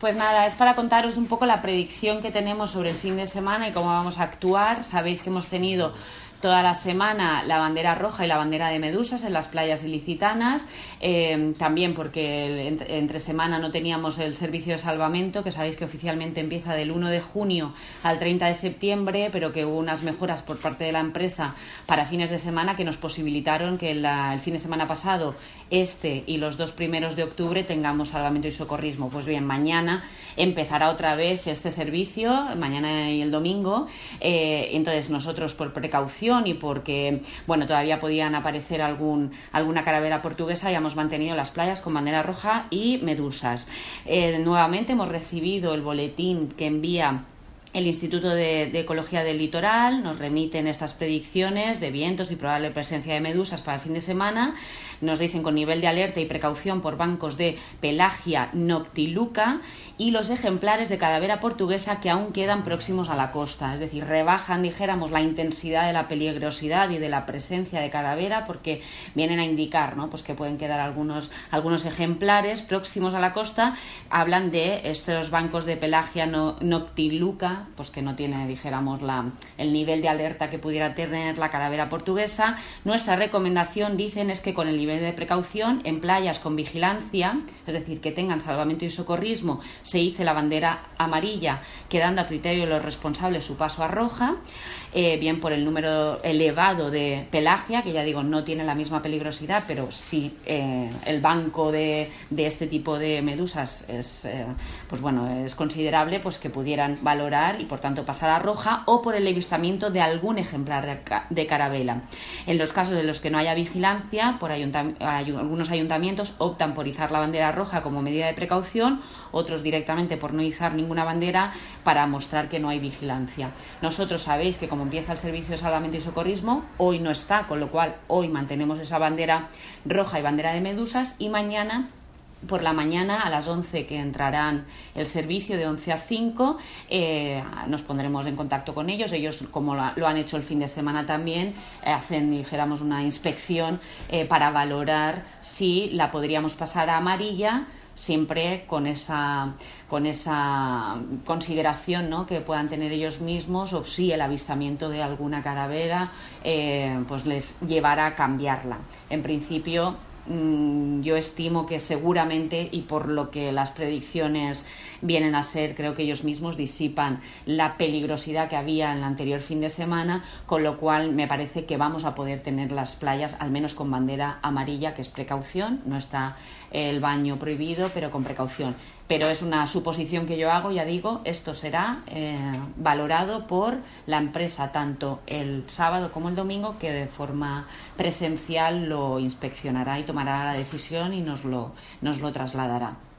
Pues nada, es para contaros un poco la predicción que tenemos sobre el fin de semana y cómo vamos a actuar. Sabéis que hemos tenido toda la semana la bandera roja y la bandera de medusas en las playas ilicitanas, también porque entre semana no teníamos el servicio de salvamento, que sabéis que oficialmente empieza del 1 de junio al 30 de septiembre, pero que hubo unas mejoras por parte de la empresa para fines de semana que nos posibilitaron que el fin de semana pasado, y los 2 primeros de octubre tengamos salvamento y socorrismo. Pues bien, mañana empezará otra vez este servicio, mañana y el domingo, entonces nosotros por precaución y porque todavía podían aparecer alguna calavera portuguesa, ya hemos mantenido las playas con bandera roja y medusas. Nuevamente hemos recibido el boletín que envía el Instituto de Ecología del Litoral, nos remiten estas predicciones de vientos y probable presencia de medusas para el fin de semana. Nos dicen con nivel de alerta y precaución por bancos de Pelagia noctiluca y los ejemplares de calavera portuguesa que aún quedan próximos a la costa. Es decir, rebajan, dijéramos, la intensidad de la peligrosidad y de la presencia de calavera porque vienen a indicar, ¿no?, pues que pueden quedar algunos ejemplares próximos a la costa. Hablan de estos bancos de Pelagia noctiluca, pues que no tiene, dijéramos, el nivel de alerta que pudiera tener la calavera portuguesa. Nuestra recomendación, dicen, es que con el nivel de precaución en playas con vigilancia, es decir, que tengan salvamento y socorrismo, se hice la bandera amarilla, quedando a criterio de los responsables su paso a roja, bien por el número elevado de Pelagia, que ya digo, no tiene la misma peligrosidad, pero sí el banco de este tipo de medusas es considerable, pues que pudieran valorar y por tanto pasar a roja, o por el avistamiento de algún ejemplar de carabela. En los casos en los que no haya vigilancia, algunos ayuntamientos optan por izar la bandera roja como medida de precaución, otros directamente por no izar ninguna bandera para mostrar que no hay vigilancia. Nosotros sabéis que como empieza el servicio de salvamento y socorrismo, hoy no está, con lo cual hoy mantenemos esa bandera roja y bandera de medusas, y mañana por la mañana a las 11, que entrarán el servicio de 11 a 5, nos pondremos en contacto con ellos. Ellos, como lo han hecho el fin de semana también, hacen, dijéramos, una inspección para valorar si la podríamos pasar a amarilla, siempre con esa consideración, ¿no?, que puedan tener ellos mismos, o si el avistamiento de alguna calavera pues les llevará a cambiarla. En principio, yo estimo que seguramente, y por lo que las predicciones vienen a ser, creo que ellos mismos disipan la peligrosidad que había en el anterior fin de semana, con lo cual me parece que vamos a poder tener las playas al menos con bandera amarilla, que es precaución. No está el baño prohibido, pero con precaución. Pero es una suposición que yo hago, ya digo, esto será valorado por la empresa tanto el sábado como el domingo, que de forma presencial lo inspeccionará y tomará la decisión y nos lo trasladará.